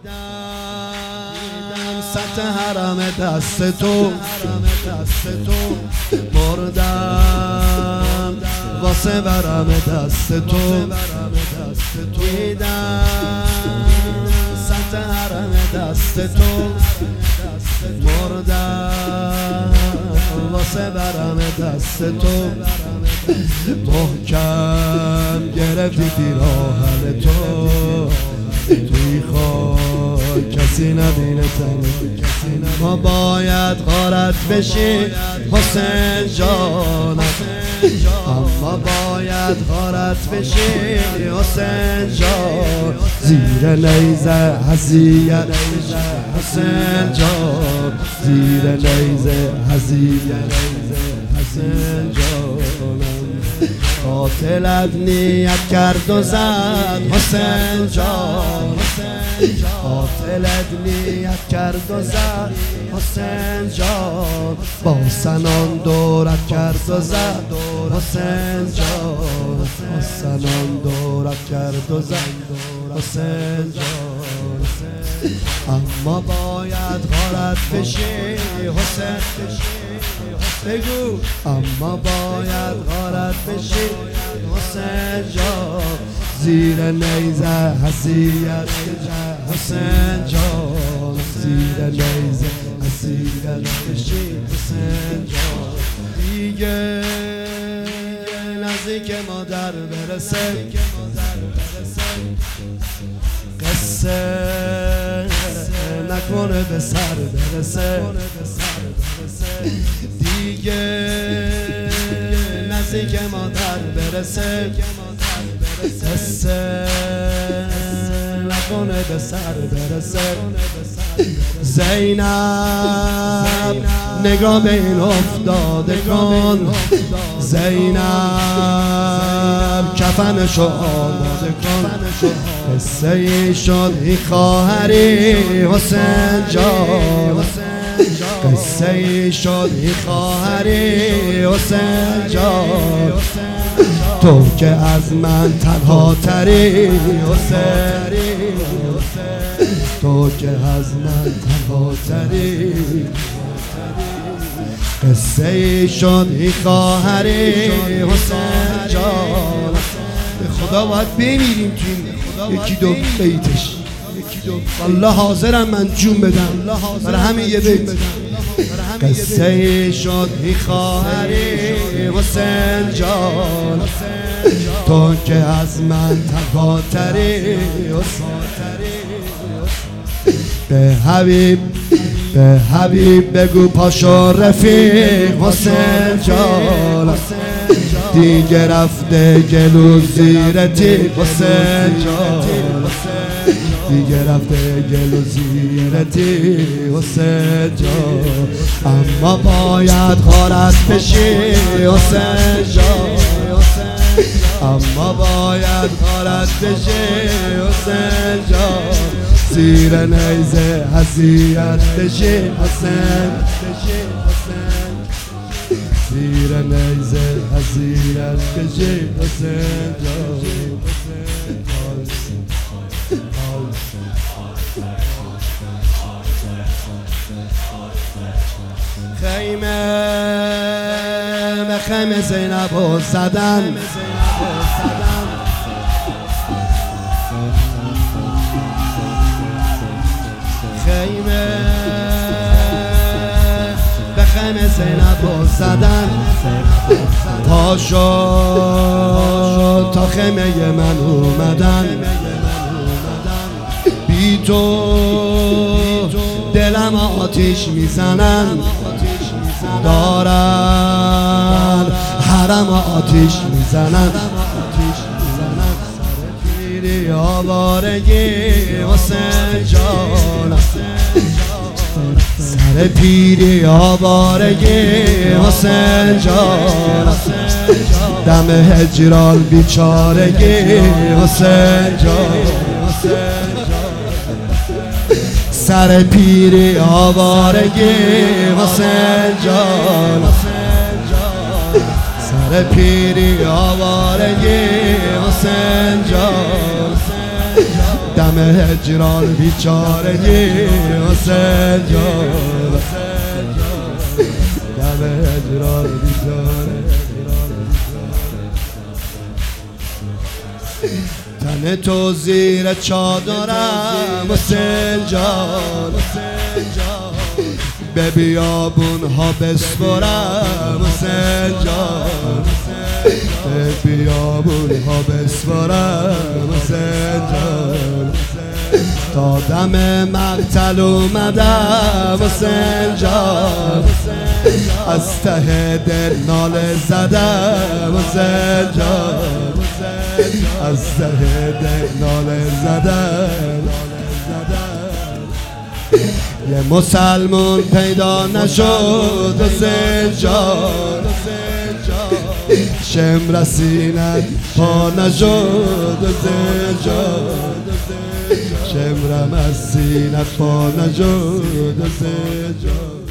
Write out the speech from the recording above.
سطح حرم دست تو مردم واسه ورم دست تو دیدم سطح حرم دست تو مردم واسه ورم دست تو محکم گرفتی پیراهن تو توی خاک کسی نبینه تنه ما باید غارت بشی حسین جان اما باید غارت بشی حسین جان زیر نیزه حزیت حسین جان زیر نیزه حزیت حسین جانم قاتلت نیت کرد و زد حسین جان قاتلت نیت کرد و زد حسین جان با سنان دورت کرد و زد حسین جان با سنان دورت کرد و زد حسین جان اما باید غارت بشی حسین بگو اما باید غارت بشی حسین جان زیر نیزه حسیت حسین جان زیر نیزه حسیت بشی حسین جان دیگه نزدیک مادر برسه قصه نکنه به سر برسه دیگه نزدیک مادر برسه قصه نکنه به سر برسه زینب نگاه به این افتاده کن زینب کفنشو آماده کن قصه ای شد این خواهری حسین جان قصه ای شد این خواهری حسین جان تو که از من تنها تری حسین تو که از من تنها تری قصه ای شد این خواهری حسین جان به خدا باید بمیریم تو این یکی دو بیتش والله حاضرم من جون بدم برای همین یه بیت قصه ای شد این خواهری حسین جان تو که از من تنهاتری به حبیب بگو پاشو رفیق حسین جان دیگه رفته گلو زیرتی حسین جان دیگه رفته گلو زیرتی حسین جان اما باید غارت بشی حسین جان اما باید غارت بشی حسین جان زیر نیزه حسیت بشی حسین زیر نیزه حسیت بشی حسین جان خیمه به خیمه زینب رو زدن خیمه به خیمه زینب رو زدن پاشو تا خیمه من اومدن بی تو دلم آتیش میزنن دارن حرم آتیش میزنن پیری آوارگی حسین جان سر پیری آوارگی حسین جان دم هجران بیچارگی حسین جان سر پیری آوارگی حسین جان سر پیری آوارگی حسین جان دم هجران بیچارگی حسین جان، دم هجران بیچارگی. تن تو زیر چادرم حسین جان، به بیابون ها بسپرم حسین جان، به بیابون ها بسپرم حسین جان. تا دم مقتل اومدم حسین جان، از ته دل ناله زدم حسین جان، از ته دل ناله زدم. یه مسلمون پیدا نشد حسین جان، شمر سینت پا نشد حسین جان، شمرم از سینت پا نشد حسین جان.